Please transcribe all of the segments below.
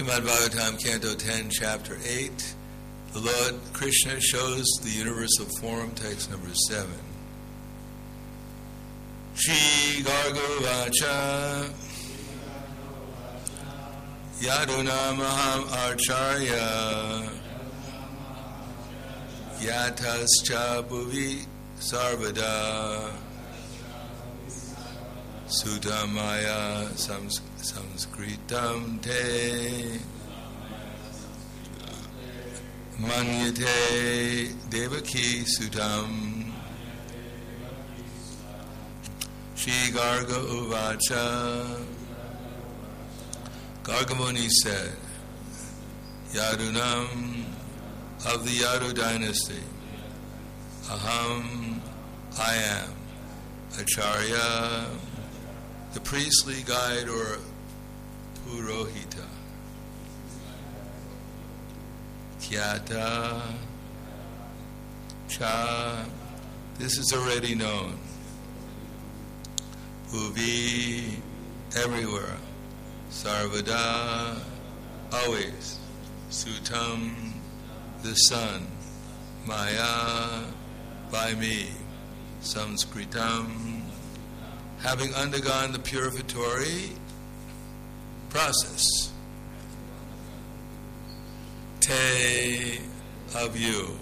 Srimad Bhagavatam, Canto 10, Chapter 8. The Lord Krishna shows the universal form, text number 7. Shri Gargavacha Yaduna Maham Acharya Yatascha Bhuvi Sarvada Sutamaya Sanskritam Te Manyate Devaki Sutam Shri Garga Uvacha. Gargamuni said, Yadunam of the Yadu dynasty, Aham, I am, Acharya, the priestly guide or Purohita, Kyata, Cha, this is already known, Bhuvi, everywhere, Sarvada, always, Sutam, the sun, Maya, by me, Sanskritam, having undergone the purificatory process. Te, of you.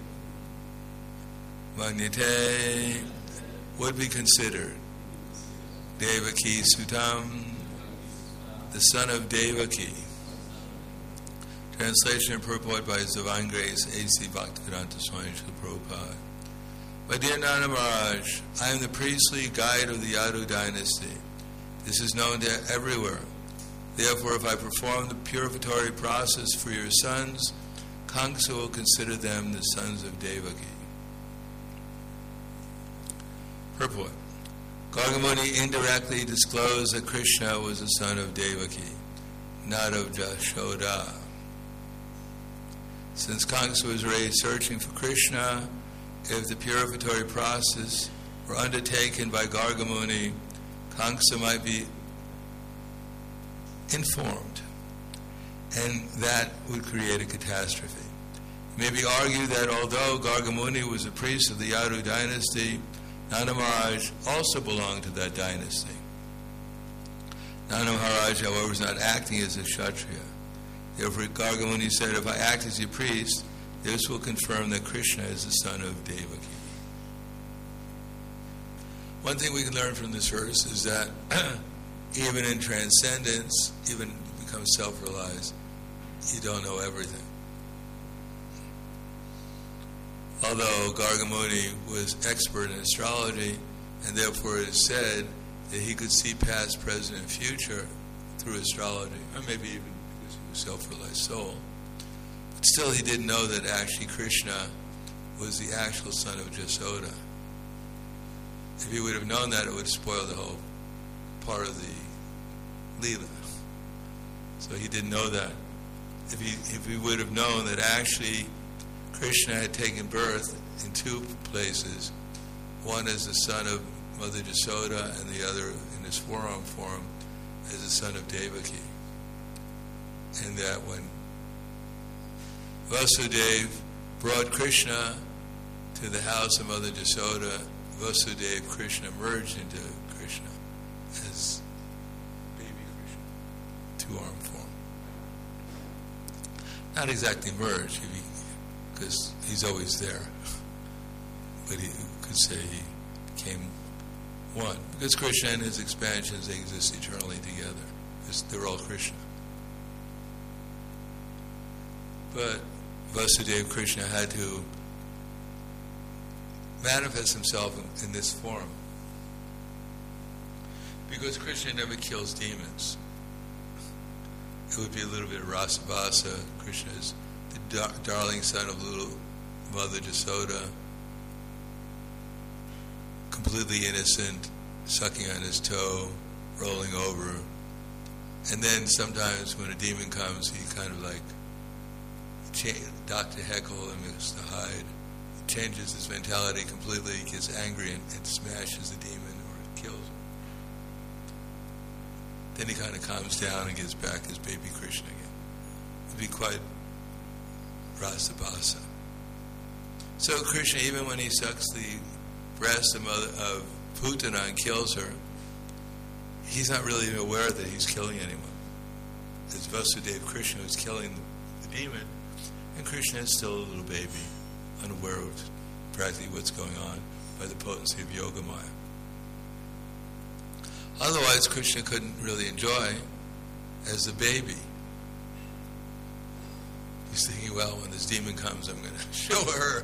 Manyate, would be considered. Devaki Sutam, the son of Devaki. Translation and purport by His Divine Grace, A.C. Bhaktivedanta Swami Srila Prabhupada. My dear Nana Maharaj, I am the priestly guide of the Yadu dynasty. This is known to everywhere. Therefore, if I perform the purificatory process for your sons, Kamsa will consider them the sons of Devaki. Purport. Gargamuni indirectly disclosed that Krishna was the son of Devaki, not of Jashoda. Since Kamsa was raised searching for Krishna, if the purificatory process were undertaken by Gargamuni, Kamsa might be informed, and that would create a catastrophe. It may be argued that although Gargamuni was a priest of the Yadu dynasty, Nanda Maharaj also belonged to that dynasty. Nanda Maharaj, however, was not acting as a Kshatriya. Therefore, Gargamuni said, if I act as your priest, this will confirm that Krishna is the son of Devaki. One thing we can learn from this verse is that even in transcendence, even become self-realized, you don't know everything. Although Gargamuni was expert in astrology, and therefore it is said that he could see past, present, and future through astrology, or maybe even because he was a self-realized soul. But still he didn't know that actually Krishna was the actual son of Jashoda. If he would have known that, it would spoil the whole part of the Leela. So he didn't know that. If he would have known that actually Krishna had taken birth in two places, one as the son of Mother Jashoda and the other in his forearm form as the son of Devaki. And that when Vasudeva brought Krishna to the house of Mother Jashoda, Vasudeva, Krishna merged into Krishna as baby Krishna, two-arm form. Not exactly merged, because he's always there. But you could say he became one. Because Krishna and his expansions, they exist eternally together. They're all Krishna. But Vasudeva Krishna had to manifest himself in this form. Because Krishna never kills demons. It would be a little bit of Rasabhasa. Krishna is the darling son of little Mother Jashoda, completely innocent, sucking on his toe, rolling over. And then sometimes when a demon comes, he kind of like Dr. Heckle and Mr. Hyde changes his mentality completely, gets angry and smashes the demon or kills him. Then he kind of calms down and gets back as baby Krishna again. to be quite rasabasa. So Krishna, even when he sucks the breast of Putana and kills her, he's not really even aware that he's killing anyone. It's Vasudeva Krishna who's killing the demon, and Krishna is still a little baby, unaware of practically what's going on by the potency of Yogamaya. Otherwise, Krishna couldn't really enjoy as a baby. He's thinking, well, when this demon comes, I'm going to show her.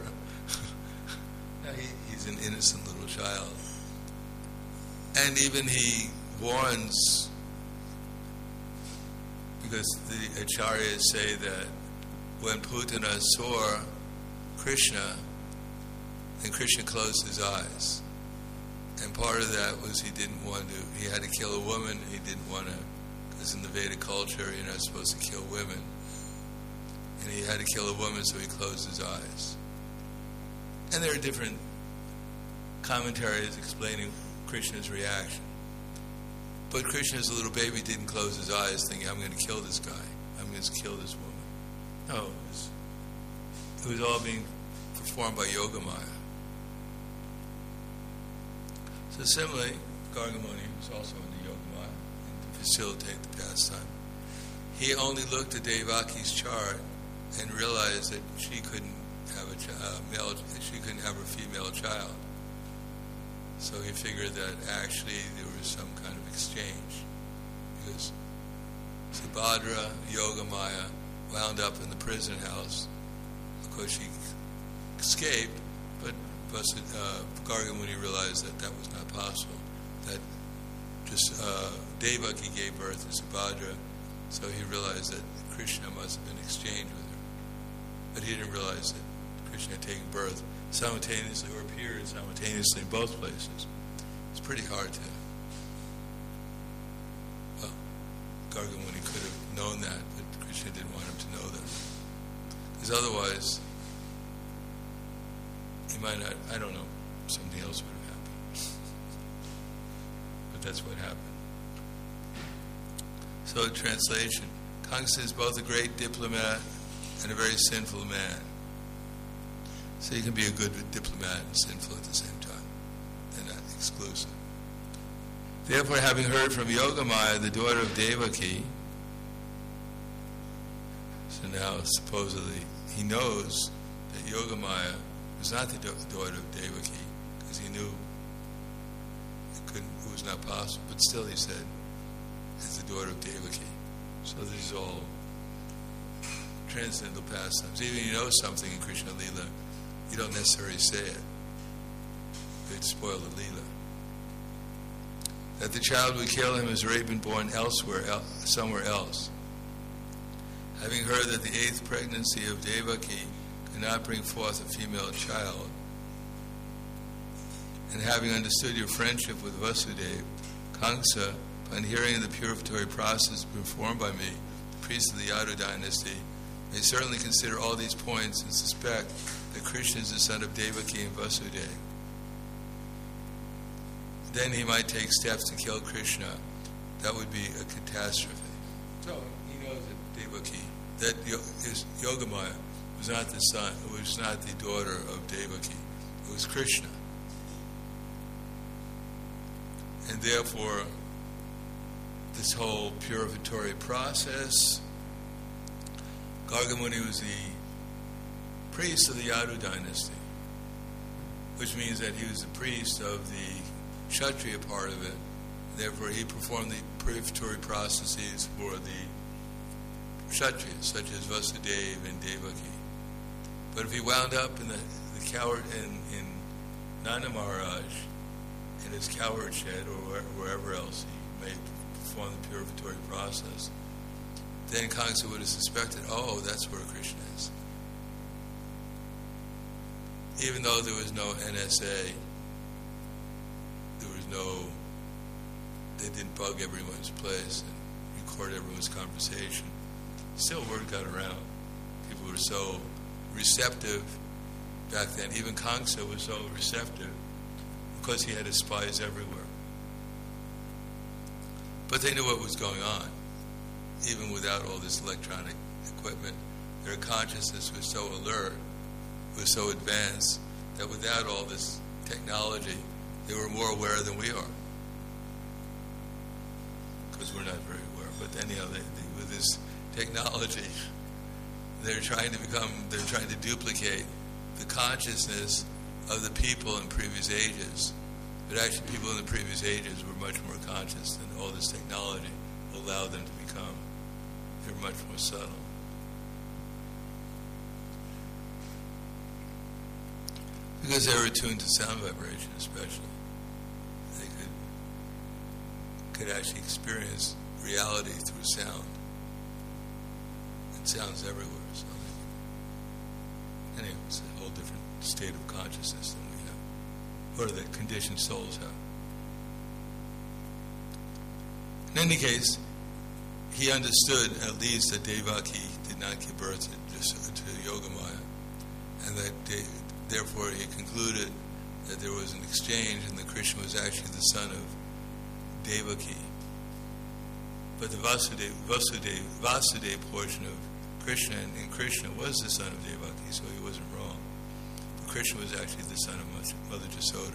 He's an innocent little child. And even he warns, because the acharyas say that when Putana saw Krishna, then Krishna closed his eyes. And part of that was he had to kill a woman. He didn't want to, because in the Vedic culture, you're not supposed to kill women. And he had to kill a woman, so he closed his eyes. And there are different commentaries explaining Krishna's reaction. But Krishna, as a little baby, didn't close his eyes thinking, I'm going to kill this guy. I'm going to kill this woman. No, it was all being performed by Yogamaya. So similarly, Gargamuni was also into Yogamaya and to facilitate the pastime. He only looked at Devaki's chart and realized that she couldn't have a female child. So he figured that actually there was some kind of exchange, because Subhadra, Yogamaya, wound up in the prison house. Of course, she escaped, but Gargamuni realized that was not possible. That just Devaki gave birth to Subhadra, so he realized that Krishna must have been exchanged with her. But he didn't realize that Krishna had taken birth simultaneously or appeared simultaneously in both places. It's pretty hard to... Well, Gargamuni could have known that, but Krishna didn't want him to know that. Because otherwise, he might not, I don't know, something else would have happened. But that's what happened. So, translation. Kamsa is both a great diplomat and a very sinful man. So you can be a good diplomat and sinful at the same time. They're not exclusive. Therefore, having heard from Yogamaya, the daughter of Devaki, so now supposedly he knows that Yogamaya was not the daughter of Devaki, because he knew it was not possible. But still, he said, it's the daughter of Devaki. So these are all transcendental pastimes. Even if you know something in Krishna Lila, you don't necessarily say it. You'd spoil the Lila. That the child would kill him has already been born somewhere else. Having heard that the 8th pregnancy of Devaki could not bring forth a female child, and having understood your friendship with Vasudeva, Kamsa, upon hearing of the purificatory process performed by me, the priest of the Yadu dynasty, may certainly consider all these points and suspect that Krishna is the son of Devaki and Vasudeva. Then he might take steps to kill Krishna. That would be a catastrophe. So he knows that Devaki, that Yogamaya was not the son, it was not the daughter of Devaki. It was Krishna. And therefore, this whole purificatory process, Gargamuni was the priest of the Yadu dynasty, which means that he was the priest of the Kshatriya part of it. Therefore, he performed the purificatory processes for the Kshatriyas, such as Vasudeva and Devaki. But if he wound up in the coward in Nanda Maharaj, in his coward shed or wherever else he may perform the purificatory process, then Kamsa would have suspected, that's where Krishna is. Even though there was no NSA, they didn't bug everyone's place and record everyone's conversation. Still, word got around. People were so receptive back then. Even Kamsa was so receptive because he had his spies everywhere. But they knew what was going on. even without all this electronic equipment, their consciousness was so alert, was so advanced, that without all this technology, they were more aware than we are. Because we're not very aware. But anyhow, with this technology, they're trying to duplicate the consciousness of the people in previous ages. But actually, people in the previous ages were much more conscious than all this technology allowed them to become. They're much more subtle. Because they were attuned to sound vibration, especially. They could actually experience reality through sound. And sound's everywhere. So anyway, it's a whole different state of consciousness than we have, or that conditioned souls have. In any case, he understood at least that Devaki did not give birth to Yogamaya, and that therefore he concluded that there was an exchange and that Krishna was actually the son of Devaki. But the Vasudeva portion of Krishna, and Krishna was the son of Devaki, so he wasn't wrong. But Krishna was actually the son of Mother Jasoda.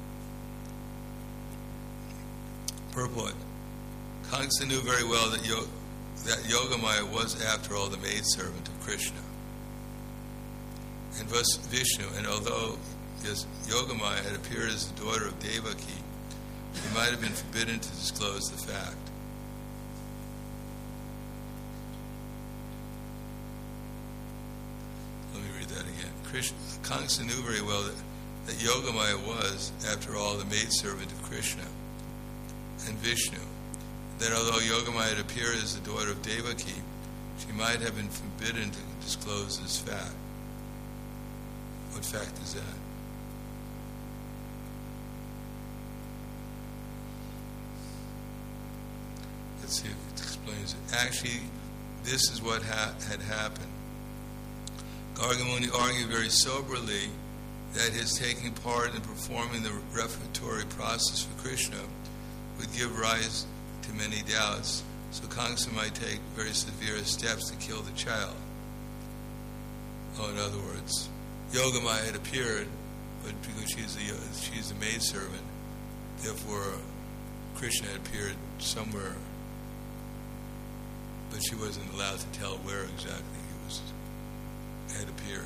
Purport. Kamsa knew very well that Yogamaya was, after all, the maidservant of Krishna. And Vishnu, and although Yogamaya had appeared as the daughter of Devaki, he might have been forbidden to disclose the fact. Let me read that again. Kamsa knew very well that Yogamaya was, after all, the maidservant of Krishna and Vishnu. That although Yogamaya had appeared as the daughter of Devaki, she might have been forbidden to disclose this fact. What fact is that? Let's see if it explains it. Actually, this is what had happened. Gargamuni argued very soberly that his taking part in performing the referatory process for Krishna would give rise to many doubts, so Kamsa might take very severe steps to kill the child. In other words, Yogamaya had appeared, but because she's the maidservant, therefore Krishna had appeared somewhere, but she wasn't allowed to tell where exactly he had appeared.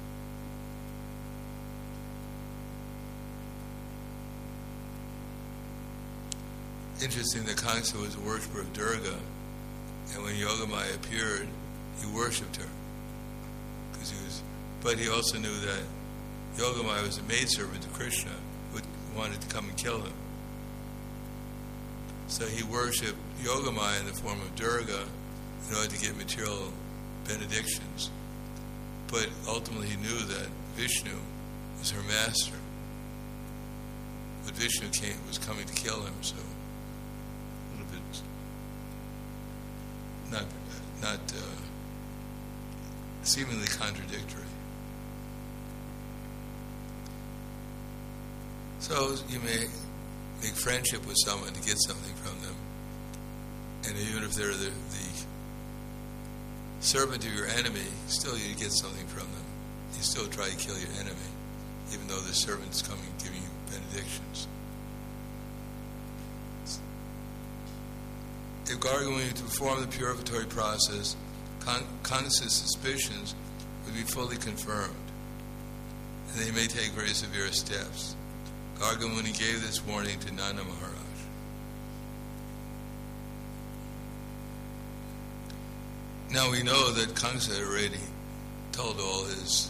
Interesting that Kamsa was a worshiper of Durga, and when Yogamaya appeared, he worshipped her. But he also knew that Yogamaya was a maidservant of Krishna who wanted to come and kill him. So he worshipped Yogamaya in the form of Durga in order to get material benedictions. But ultimately he knew that Vishnu was her master. But Vishnu was coming to kill him, so a little bit not seemingly contradictory. So you may make friendship with someone to get something from them, and even if they're the servant of your enemy, still you get something from them. You still try to kill your enemy, even though the servant's coming giving you benedictions. If Gargamuni to perform the purificatory process, Kamsa's suspicions would be fully confirmed, and they may take very severe steps. Gargamuni gave this warning to Nanda Maharaj. Now we know that Kamsa had already told all his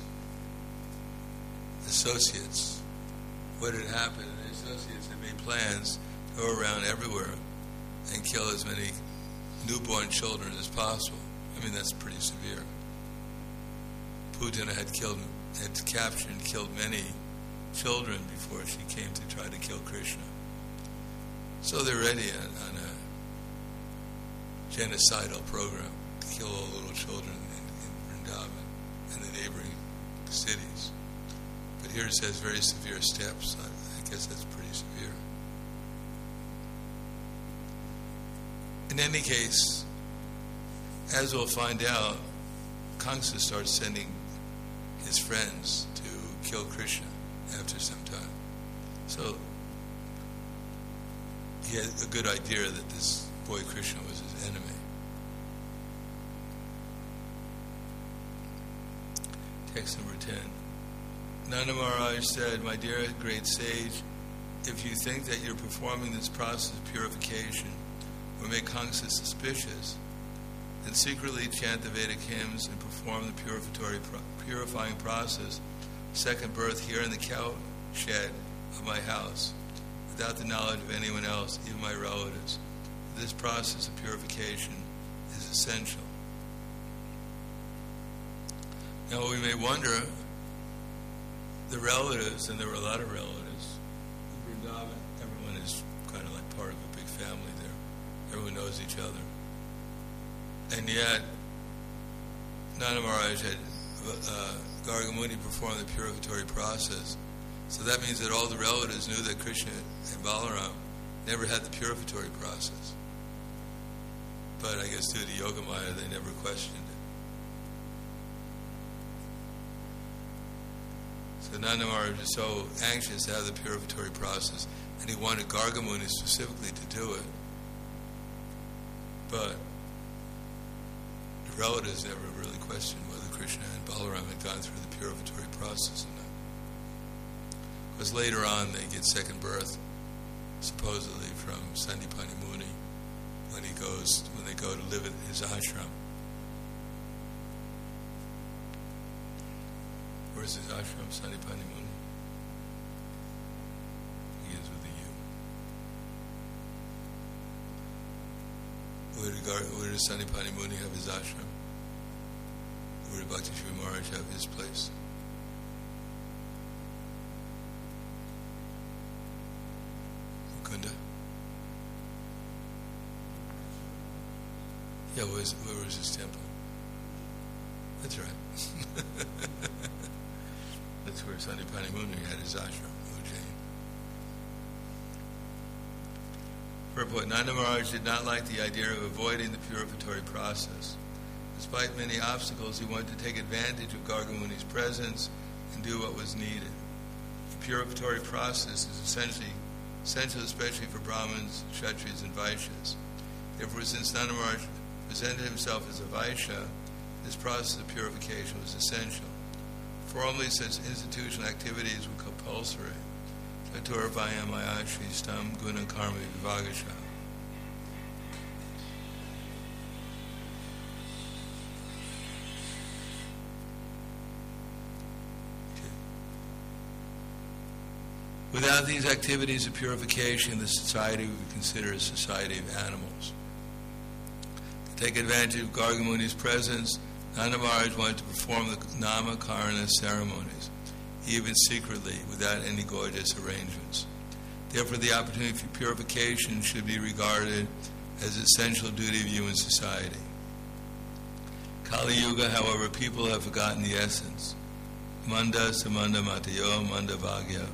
associates what had happened, and the associates had made plans to go around everywhere and kill as many newborn children as possible. I mean, that's pretty severe. Putana had captured and killed many children before she came to try to kill Krishna. So they're ready on a genocidal program to kill all little children in Vrindavan and the neighboring cities. But here it says very severe steps. I guess that's pretty severe. In any case, as we'll find out, Kamsa starts sending his friends to kill Krishna after some time. So he had a good idea that this boy Krishna was his enemy. Text number 10. Nanda Maharaj said, "My dear great sage, if you think that you're performing this process of purification or make Kamsa suspicious, then secretly chant the Vedic hymns and perform the purifying process, second birth here in the cow shed of my house, without the knowledge of anyone else, even my relatives. This process of purification is essential." Now we may wonder, the relatives, and there were a lot of relatives, in Vrindavan, everyone is kind of like part of a big family there. Everyone knows each other. And yet, Nanda Maharaj had Garga Muni perform the purificatory process. So that means that all the relatives knew that Krishna and Balaram never had the purificatory process. But I guess due to Yogamaya, they never questioned it. So Nanda Maharaj was so anxious to have the purificatory process, and he wanted Garga Muni specifically to do it. But the relatives never really questioned whether Krishna and Balaram had gone through the purificatory process or not. Because later on they get second birth, supposedly from Sandipani Muni, when they go to live at his ashram. Where's his ashram, Sandipani Muni? He is with a U. Where does Sandipani Muni have his ashram? Where did Bhakti Sri Maharaj have his place? Mukunda? Yeah, where was his temple? That's right. That's where Sandipani Muni had his ashram, Ujjain. Purport: Nanda Maharaj did not like the idea of avoiding the purificatory process. Despite many obstacles, he wanted to take advantage of Garga Muni's presence and do what was needed. The purificatory process is essential especially for Brahmins, Kshatriyas, and Vaishyas. Therefore, since Nanda Maharaj presented himself as a Vaishya, this process of purification was essential. Formerly, such institutional activities were compulsory. Chatur Vayamaya Shristam Guna Karma Vivagasha. Without these activities of purification, the society would be considered a society of animals. To take advantage of Garga Muni's presence, Nanda Maharaj wanted to perform the Namakarana ceremonies, even secretly, without any gorgeous arrangements. Therefore, the opportunity for purification should be regarded as an essential duty of human society. Kali Yuga, however, people have forgotten the essence. Manda samanda matayo manda bhagya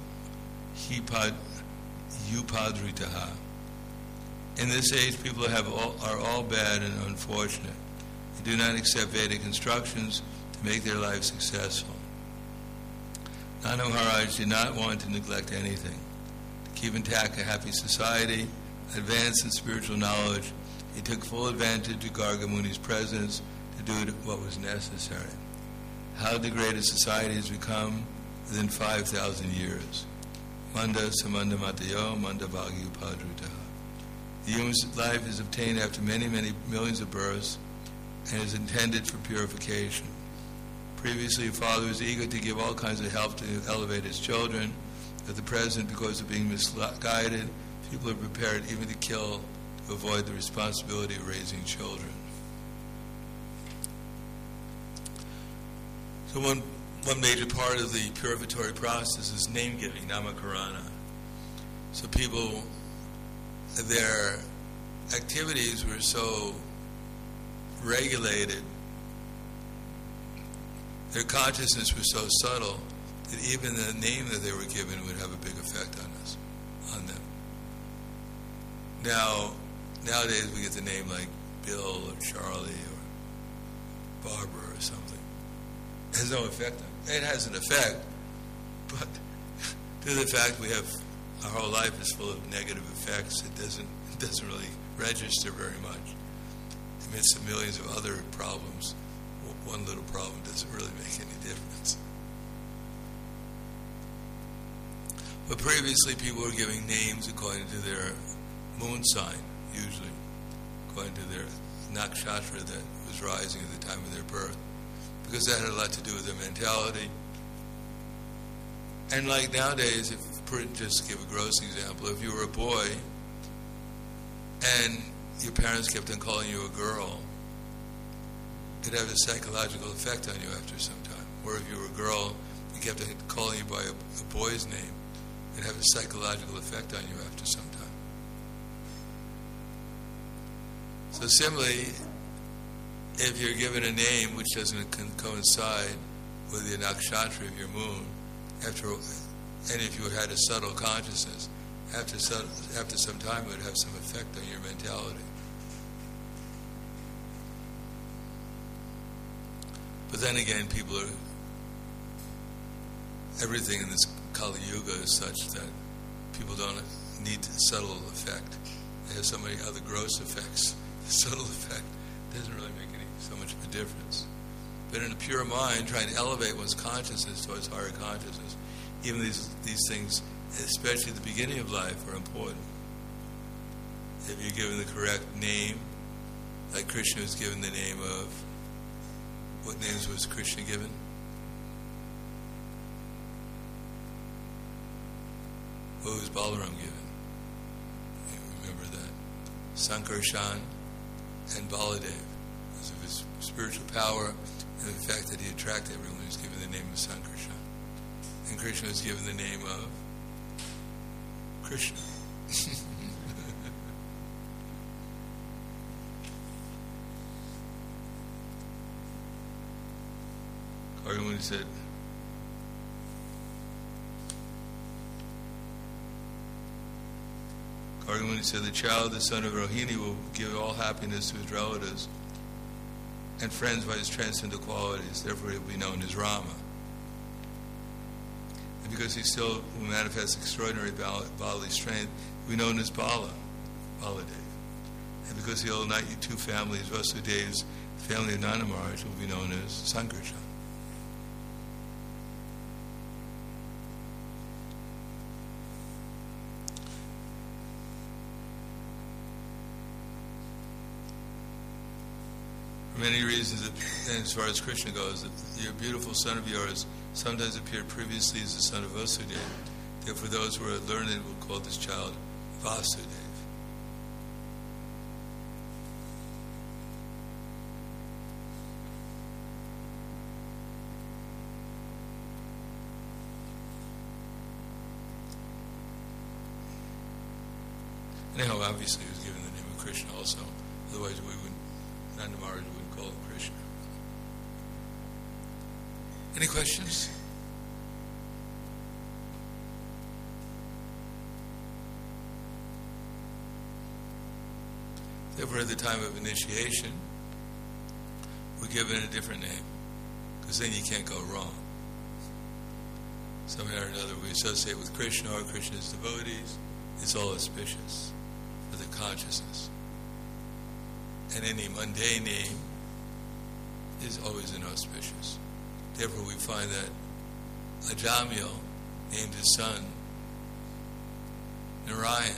upadritaha. In this age, people are all bad and unfortunate. They do not accept Vedic instructions to make their life successful. Nanda Maharaj did not want to neglect anything. To keep intact a happy society, advance in spiritual knowledge, he took full advantage of Garga Muni's presence to do what was necessary. How degraded society has become within 5,000 years. Manda samanda matayo manda bhagya upadritaha. The human life is obtained after many, many millions of births and is intended for purification. Previously, a father was eager to give all kinds of help to elevate his children. At the present, because of being misguided, people are prepared even to kill to avoid the responsibility of raising children. So one major part of the purificatory process is name-giving, namakarana. So people, their activities were so regulated, their consciousness was so subtle that even the name that they were given would have a big effect on them. Nowadays we get the name like Bill or Charlie or barber or something. It has no effect on it. It has an effect, but due to the fact we have our whole life is full of negative effects, it doesn't really register very much. Amidst the millions of other problems, one little problem doesn't really make any difference. But previously, people were giving names according to their moon sign, usually, according to their nakshatra that was rising at the time of their birth, because that had a lot to do with their mentality. And like nowadays, just to give a gross example, if you were a boy and your parents kept on calling you a girl, it had a psychological effect on you after some time. Or if you were a girl, you kept on calling you by a boy's name, it had a psychological effect on you after some time. So similarly, if you're given a name which doesn't coincide with the nakshatra of your moon, and if you had a subtle consciousness, after some time it would have some effect on your mentality. But then again, everything in this Kali Yuga is such that people don't need the subtle effect. They have so many other gross effects. The subtle effect doesn't really make so much of a difference. But in a pure mind, trying to elevate one's consciousness towards higher consciousness, even these things, especially at the beginning of life, are important. If you're given the correct name, like Krishna was given the name of, what names was Krishna given? What was Balaram given? You remember that. Sankarshan and Baladev, because of his spiritual power and the fact that he attracted everyone. He was given the name of Sankarshan. And Krishna was given the name of Krishna. Gargamuni said, the child, the son of Rohini, will give all happiness to his relatives and friends by his transcendental qualities. Therefore, he will be known as Rama. And because he still manifests extraordinary bodily strength, he will be known as Baladev. And because he will unite two families, Vasudev's family of Nanda Maharaj will be known as Sankarshan. For many reasons, and as far as Krishna goes, your beautiful son of yours sometimes appeared previously as the son of Vasudeva. Therefore, those who are learned will call this child Vasudeva. Anyhow, obviously, he was given the name of Krishna also. Otherwise, Nanda Maharaj wouldn't call him Krishna. Any questions? Therefore, at the time of initiation, we're given a different name, because then you can't go wrong. Somehow or another, we associate with Krishna or Krishna's devotees. It's all auspicious for the consciousness. And any mundane name is always inauspicious. Therefore, we find that Ajamil named his son Narayan,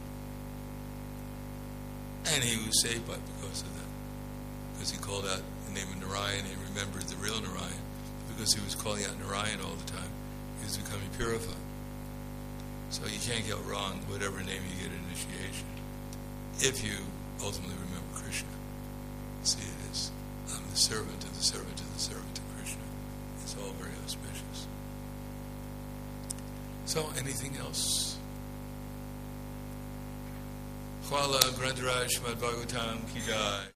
and he was saved because of that. Because he called out the name of Narayan, he remembered the real Narayan. Because he was calling out Narayan all the time, he was becoming purified. So you can't get wrong whatever name you get at initiation, if you ultimately remember Krishna. See, it is, I'm the servant of the servant of the servant of Krishna. It's all very auspicious. So, anything else? Hwala Grantaraj Srimad Bhagavatam Ki Jai.